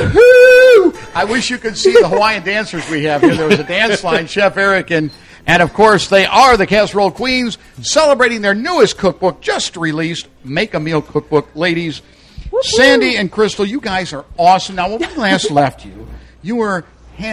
Woohoo! I wish you could see the Hawaiian dancers we have here. There was a dance line, Chef Eric, and of course, they are the Casserole Queens, celebrating their newest cookbook, just released, Make a Meal Cookbook. Ladies, woo-hoo. Sandy and Crystal, you guys are awesome. Now, when we last left you, you were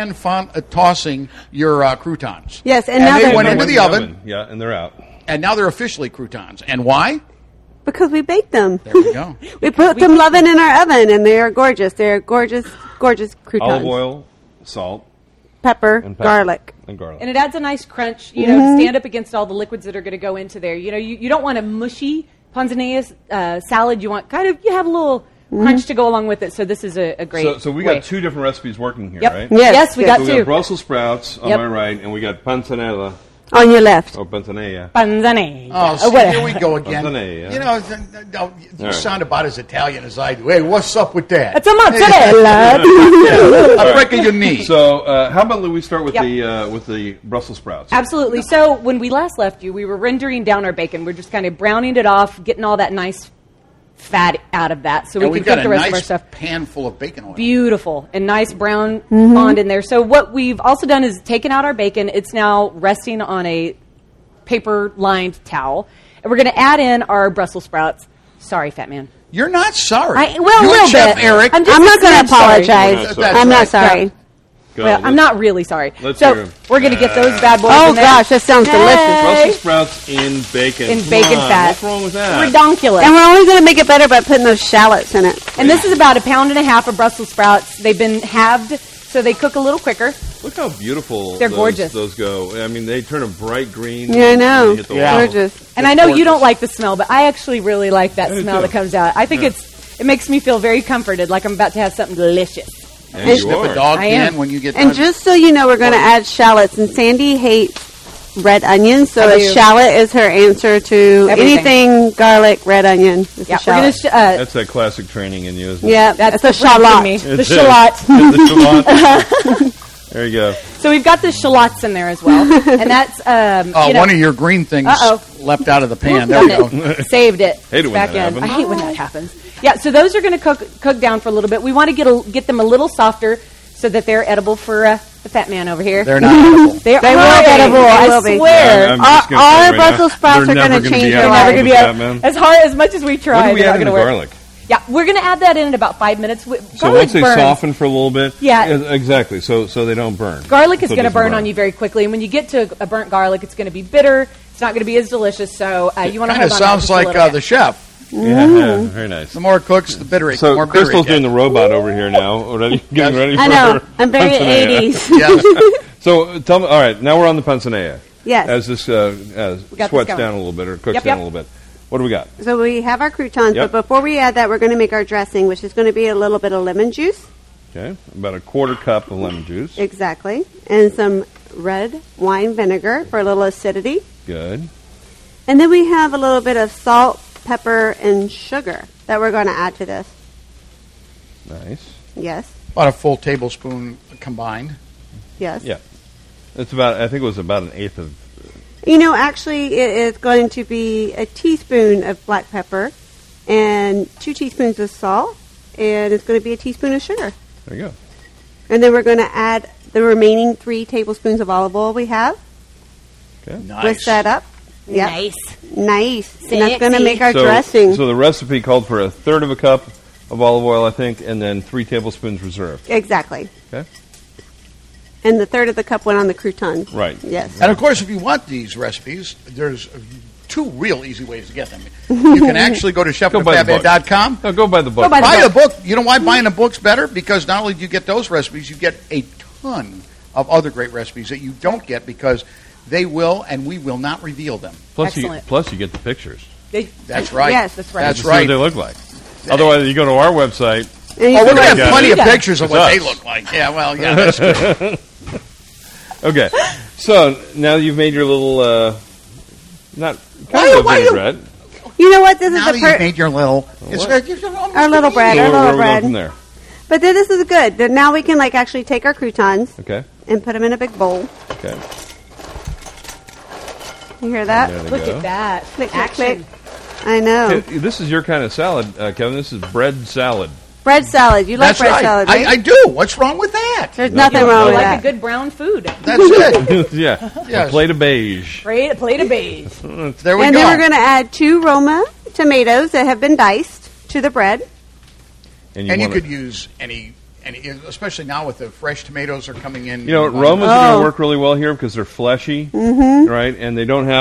tossing your croutons. Yes, and now they went into the oven. Yeah, and they're out. And now they're officially croutons. And why? Because we baked them. There we go. We put them loving in our oven, and they are gorgeous. They're gorgeous, gorgeous croutons. Olive oil, salt, pepper, garlic. And garlic. And it adds a nice crunch, you know, to stand up against all the liquids that are going to go into there. You know, you don't want a mushy panzanea salad. You want you have a little crunch to go along with it. So this is a great So we got two different recipes working here, yep. right? Yes, we got two. We got Brussels sprouts on my right, and we got panzanella. On your left. Or panzanella. Panzanella. Oh, see, here we go again. Panzanella. You know, you sound about as Italian as I do. Hey, what's up with that? It's a mozzarella. I'm breaking your knee. So, how about we start with the Brussels sprouts? Absolutely. So, when we last left you, we were rendering down our bacon. We're just kind of browning it off, getting all that nice fat out of that, so we can cook the rest of our stuff. Pan full of bacon oil. Beautiful and nice brown bond in there. So what we've also done is taken out our bacon. It's now resting on a paper-lined towel, and we're going to add in our Brussels sprouts. Sorry, fat man. You're not sorry. A little Chef bit. Eric. I'm not going to apologize. I'm not sorry. Well, I'm not really sorry. Let's so hear 'em. we're going to get those bad boys Oh, in there. gosh, that sounds delicious. Brussels sprouts in bacon. In bacon fat. What's wrong with that? Redonkulous. And we're only going to make it better by putting those shallots in it. And this is about 1.5 pounds of Brussels sprouts. They've been halved, so they cook a little quicker. Look how beautiful They're gorgeous. Those go. I mean, they turn a bright green. Yeah, I know. when you hit the wall. Gorgeous. And I know you don't like the smell, but I actually really like that do smell too. that comes out. I think it makes me feel very comforted, like I'm about to have something delicious. And you Sniff are. a dog I can am. when you get And done. just so you know, we're going to add shallots. And Sandy hates red onions, so I a do. shallot is her answer to Everything. anything garlic, red onion. Is Yeah, a we're going shallot. to. That's that classic training in you, isn't it? Yeah, That's a shallot. The shallot. The shallot. There you go. So we've got the shallots in there as well, and that's one of your green things leapt out of the pan. There we go. Saved it. Hate it It's when back that in. happens. I hate when that happens. Yeah, so those are going to cook down for a little bit. We want to get them a little softer so that they're edible for the fat man over here. They're not edible. They will be edible. They I will be. swear. I'm just gonna All say our right Brussels now, sprouts they're are gonna never gonna change be your edible life. Never with gonna be that, man. as hard as much as we try. When do we they're add not in the gonna work. garlic? Yeah, we're going to add that in about 5 minutes. So Garlic once they burns. soften for a little bit, Yeah. exactly. So they don't burn. Garlic is So it going to doesn't burn on you very quickly, and when you get to a burnt garlic, it's going to be bitter. It's not going to be as delicious. So you want to Kind of hold on. sounds just a like little bit. the chef. Yeah, very nice. The more it cooks, the bitter it So more bitter Crystal's it doing gets. the robot over here now, getting ready for I know. her I'm very panzanella. 80s. Yes. So tell me, all right, now we're on the panzanella. Yes. As this got sweats this going. down a little bit or cooks Yep, down yep. a little bit. What do we got? So we have our croutons, Yep. but before we add that, we're going to make our dressing, which is going to be a little bit of lemon juice. Okay, about a quarter cup of lemon juice. Exactly. And some red wine vinegar for a little acidity. Good. And then we have a little bit of salt, pepper, and sugar that we're going to add to this. Nice. Yes. About a full tablespoon combined. Yes. Yeah. It's about, I think it was about an eighth of, You know, actually, it is going to be a teaspoon of black pepper and 2 teaspoons of salt, and it's going to be a teaspoon of sugar. there you go. And then we're going to add the remaining 3 tablespoons of olive oil we have. Okay. Nice. Whisk that up. Yep. Nice. And that's going to Sexy. make our So, dressing. so the recipe called for a third of a cup of olive oil, I think, and then 3 tablespoons reserved. Exactly. Okay. And the third of the cup went on the croutons. Right. Yes. And of course, if you want these recipes, there's 2 real easy ways to get them. You can actually go to chefandthefatman.com. No, go buy the book. Go buy the Buy the book. You know why buying a book's better? Because not only do you get those recipes, you get a ton of other great recipes that you don't get because they will and we will not reveal them. plus, Excellent. you get the pictures. That's right. Yes, that's right. That's To see what right. they look like. Otherwise, you go to our website. And you Oh, we're can- going to have Yeah. plenty of Yeah. pictures of It's what us. they look like. Yeah, well, yeah, that's true. Okay. So now you've made your little, not Why- kind of why you- vinaigrette. You know what? This Now is you made your little... It's, our little bread. So Our where little are we going bread. from there? But then this is good. Then now we can actually take our croutons Okay. and put them in a big bowl. Okay. You hear that? There they Look go. at that. Click, click, Action. click. I know. This is your kind of salad, Kevin. This is bread salad. Bread salad. You like That's bread right. salad, right? I do. What's wrong with that? There's nothing wrong I with like that. a good brown food. That's it. Yeah. Yes. A plate of beige. Right? A plate of beige. There we And go. then we're going to add 2 Roma tomatoes that have been diced to the bread. And you could use any, especially now with the fresh tomatoes are coming in. You know, Roma's are going to work really well here because they're fleshy, right? And you don't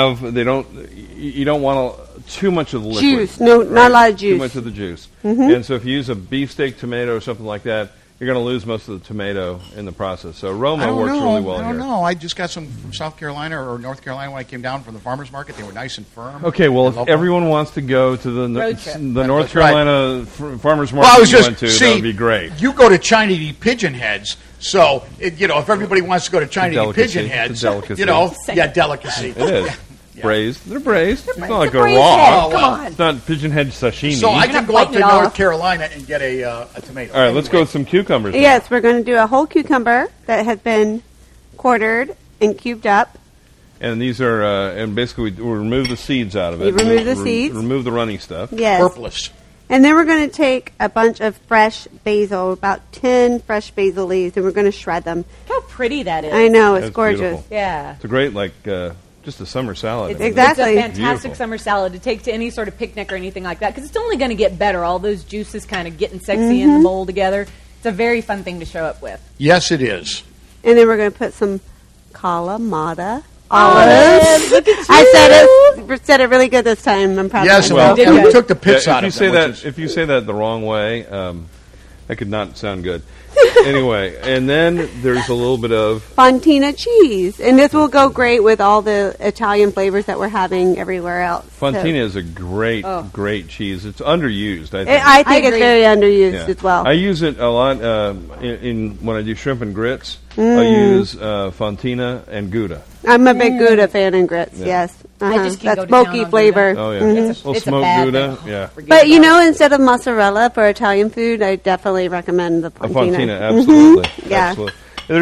want too much of the liquid. Juice. No, not a lot of juice. Too much of the juice. And so if you use a beefsteak tomato or something like that, you're going to lose most of the tomato in the process. So Roma works really well here. I don't know. I just got some from South Carolina or North Carolina when I came down from the farmer's market. They were nice and firm. Okay, well, if everyone wants to go to the North Carolina farmer's market went to, that would be great. You go to China to eat pigeon heads, so if everybody wants to go to China to eat pigeon heads, It's a delicacy. delicacy. It is. Braised. They're braised. It's not like a braised raw. head. Come on. It's not pigeon head sashimi. So I You're can not go up biting to it North off. Carolina and get a tomato. All right, let's go with some cucumbers. now. Yes, we're going to do a whole cucumber that has been quartered and cubed up. And these are, and basically we remove the seeds out of it. You remove the seeds. Remove the runny stuff. Yes. Purplish. And then we're going to take a bunch of fresh basil, about 10 fresh basil leaves, and we're going to shred them. How pretty that is. I know, it's That's gorgeous. beautiful. Yeah. It's a great, just a summer salad. It's, Exactly. it's a fantastic Beautiful. summer salad to take to any sort of picnic or anything like that because it's only going to get better. All those juices kind of getting sexy in the bowl together. It's a very fun thing to show up with. Yes, it is. And then we're going to put some Kalamata Olives. olives. Look at you. I said it really good this time. I'm proud Yes, of and myself. we took the pits Yeah, out if of you them. say that, if you say that the wrong way, that could not sound good. Anyway, and then there's a little bit of Fontina cheese. And this will go great with all the Italian flavors that we're having everywhere else. Fontina is a great, great cheese. It's underused, I think. I think it's agree. very underused Yeah. as well. I use it a lot in when I do shrimp and grits. I use Fontina and Gouda. I'm a big Gouda fan in grits, yes. I just can That go to smoky town on flavor. Gouda. Oh yeah, It's little a smoked bad Gouda. thing. Yeah, Forget But about it. instead of mozzarella for Italian food, I definitely recommend the a Fontina. Fontina, absolutely. Yeah. Absolutely.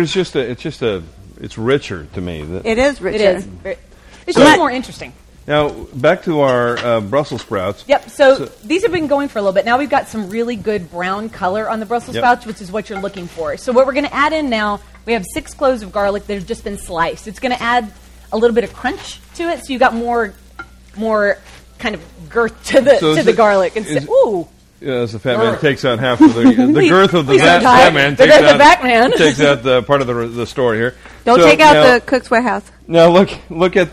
It's richer to me. It is richer. It is. It's So- just more interesting. Now back to our Brussels sprouts. Yep. So these have been going for a little bit. Now we've got some really good brown color on the Brussels Yep. sprouts, which is what you're looking for. So what we're going to add in now, we have 6 cloves of garlic that have just been sliced. It's going to add a little bit of crunch to it, so you've got more kind of girth to the So is the it- garlic. is- Ooh. Yeah, as the fat man takes out half of the girth of the please fat don't die. man The takes girth of out back man. takes out the part of the story here. Don't So take out now- the cook's warehouse. Now look at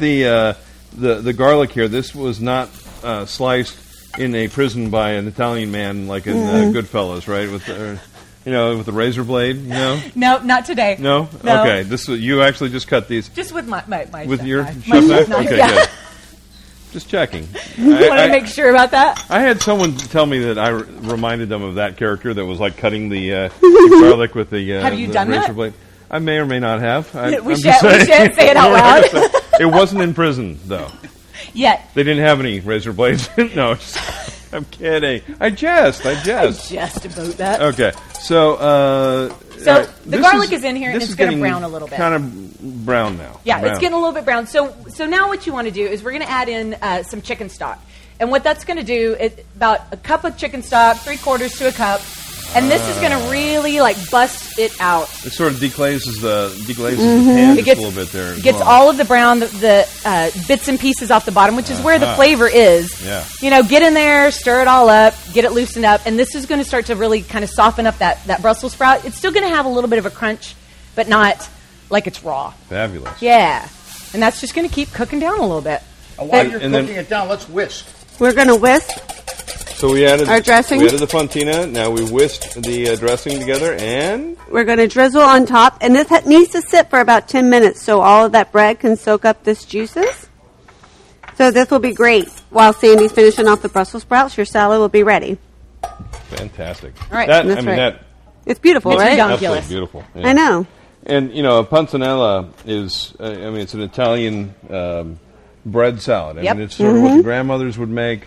the garlic here. This was not sliced in a prison by an Italian man like in Goodfellas, right? With the razor blade. No, No, not today. no. No. Okay, you actually just cut these Just with my with chef your knife. chef My knife. knife, Okay, yeah. good. Just checking. Wanted to make sure about that. I had someone tell me that I reminded them of that character that was like cutting the garlic with the Have you the done razor that? blade. I may or may not have. We I'm shan't just saying. say it out loud. It wasn't in prison though. Yet. They didn't have any razor blades. No, I'm kidding. I jest. Just about that. Okay, so So the garlic is in here, and this it's is gonna getting brown a little bit. Kind of brown now. Yeah, Brown. it's getting a little bit brown. So now what you want to do is we're going to add in some chicken stock. And what that's going to do is about a cup of chicken stock, 3/4 to a cup. And this is going to really bust it out. It sort of deglazes the pan just a little bit there. as Gets well. all of the brown, the bits and pieces off the bottom, which is where the flavor is. Yeah. Get in there, stir it all up, get it loosened up, and this is going to start to really kind of soften up that Brussels sprout. It's still going to have a little bit of a crunch, but not like it's raw. Fabulous. Yeah. And that's just going to keep cooking down a little bit. While you're And then- cooking it down, let's whisk. We're going to whisk. So we added Our dressing? We added the Fontina. Now we whisked the dressing together, and We're going to drizzle on top. And this needs to sit for about 10 minutes so all of that bread can soak up this juices. So this will be great. While Sandy's finishing off the Brussels sprouts, your salad will be ready. fantastic. All right. That, That's right. that It's beautiful, It's right? ridiculous. absolutely beautiful. Yeah. I know. And a panzanella is, it's an Italian bread salad. Yep. I mean, it's sort of what the grandmothers would make.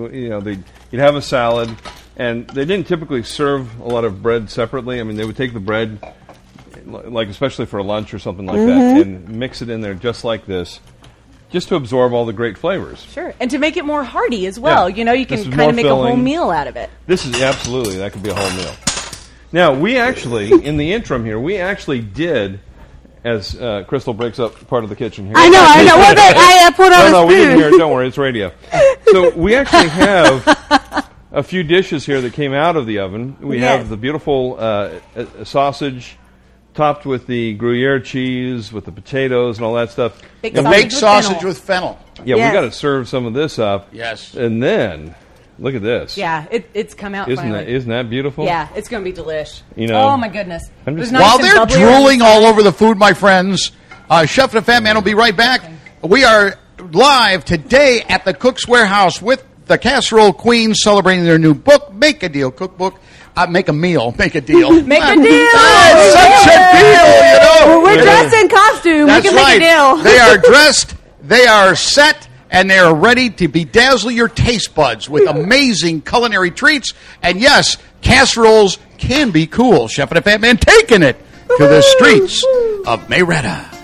You'd have a salad, and they didn't typically serve a lot of bread separately. I mean, they would take the bread, like especially for a lunch or something like that, and mix it in there just like this. just to absorb all the great flavors. Sure, and to make it more hearty as well. Yeah. You know, you This can is kind more of make a whole filling. meal out of it. This is absolutely, that could be a whole meal. Now, we actually, in the interim here, we actually did, as Crystal breaks up part of the kitchen here. I know. Well, I put on No, a we didn't spoon. hear it. Don't worry, it's radio. So we actually have a few dishes here that came out of the oven. We Yes. have the beautiful sausage topped with the Gruyere cheese, with the potatoes and all that stuff. Baked The sausage baked with sausage fennel. with fennel. Yeah, Yes. we got to serve some of this up. Yes. And then, look at this. Yeah, it's come out finally. Isn't that beautiful? Yeah, it's going to be delish. You know, oh my goodness! I'm It was just- nice While and they're bubbly on the drooling side. all over the food, my friends, Chef and the Fat Man will be right back. We are live today at the Cook's Warehouse with the Casserole Queens celebrating their new book, Make a Deal Cookbook. Make a meal. Make a deal. Make a deal! It's such a deal, you know. We're dressed in costume. That's we can right. make a deal. They are dressed, they are set, and they are ready to bedazzle your taste buds with amazing culinary treats. And yes, casseroles can be cool. Chef and the Fat Man taking it to the streets of Mayretta.